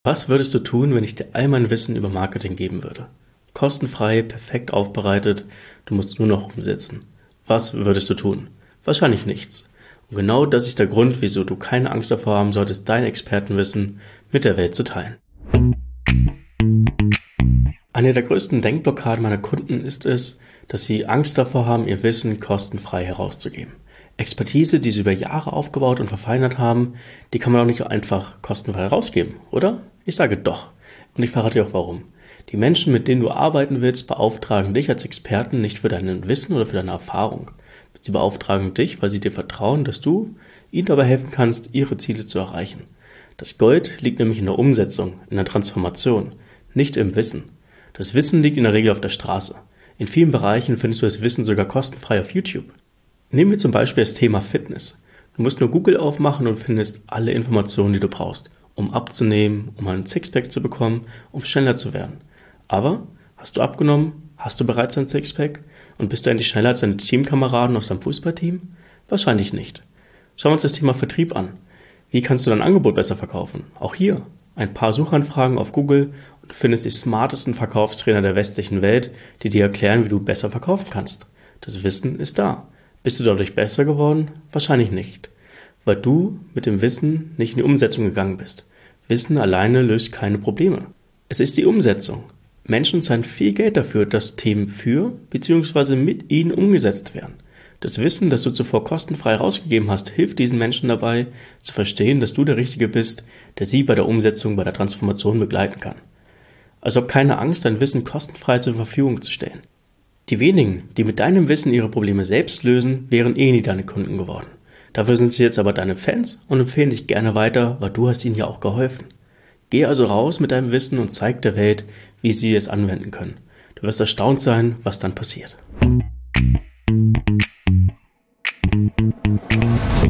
Was würdest du tun, wenn ich dir all mein Wissen über Marketing geben würde? Kostenfrei, perfekt aufbereitet, du musst nur noch umsetzen. Was würdest du tun? Wahrscheinlich nichts. Und genau das ist der Grund, wieso du keine Angst davor haben solltest, dein Expertenwissen mit der Welt zu teilen. Eine der größten Denkblockaden meiner Kunden ist es, dass sie Angst davor haben, ihr Wissen kostenfrei herauszugeben. Expertise, die sie über Jahre aufgebaut und verfeinert haben, die kann man auch nicht einfach kostenfrei herausgeben, oder? Ich sage doch. Und ich verrate dir auch warum. Die Menschen, mit denen du arbeiten willst, beauftragen dich als Experten nicht für dein Wissen oder für deine Erfahrung. Sie beauftragen dich, weil sie dir vertrauen, dass du ihnen dabei helfen kannst, ihre Ziele zu erreichen. Das Gold liegt nämlich in der Umsetzung, in der Transformation, nicht im Wissen. Das Wissen liegt in der Regel auf der Straße. In vielen Bereichen findest du das Wissen sogar kostenfrei auf YouTube. Nehmen wir zum Beispiel das Thema Fitness. Du musst nur Google aufmachen und findest alle Informationen, die du brauchst, um abzunehmen, um einen Sixpack zu bekommen, um schneller zu werden. Aber hast du abgenommen? Hast du bereits ein Sixpack? Und bist du endlich schneller als deine Teamkameraden aus deinem Fußballteam? Wahrscheinlich nicht. Schauen wir uns das Thema Vertrieb an. Wie kannst du dein Angebot besser verkaufen? Auch hier ein paar Suchanfragen auf Google und du findest die smartesten Verkaufstrainer der westlichen Welt, die dir erklären, wie du besser verkaufen kannst. Das Wissen ist da. Bist du dadurch besser geworden? Wahrscheinlich nicht, weil du mit dem Wissen nicht in die Umsetzung gegangen bist. Wissen alleine löst keine Probleme. Es ist die Umsetzung. Menschen zahlen viel Geld dafür, dass Themen für bzw. mit ihnen umgesetzt werden. Das Wissen, das du zuvor kostenfrei rausgegeben hast, hilft diesen Menschen dabei, zu verstehen, dass du der Richtige bist, der sie bei der Umsetzung, bei der Transformation begleiten kann. Also hab keine Angst, dein Wissen kostenfrei zur Verfügung zu stellen. Die wenigen, die mit deinem Wissen ihre Probleme selbst lösen, wären eh nie deine Kunden geworden. Dafür sind sie jetzt aber deine Fans und empfehlen dich gerne weiter, weil du hast ihnen ja auch geholfen. Geh also raus mit deinem Wissen und zeig der Welt, wie sie es anwenden können. Du wirst erstaunt sein, was dann passiert.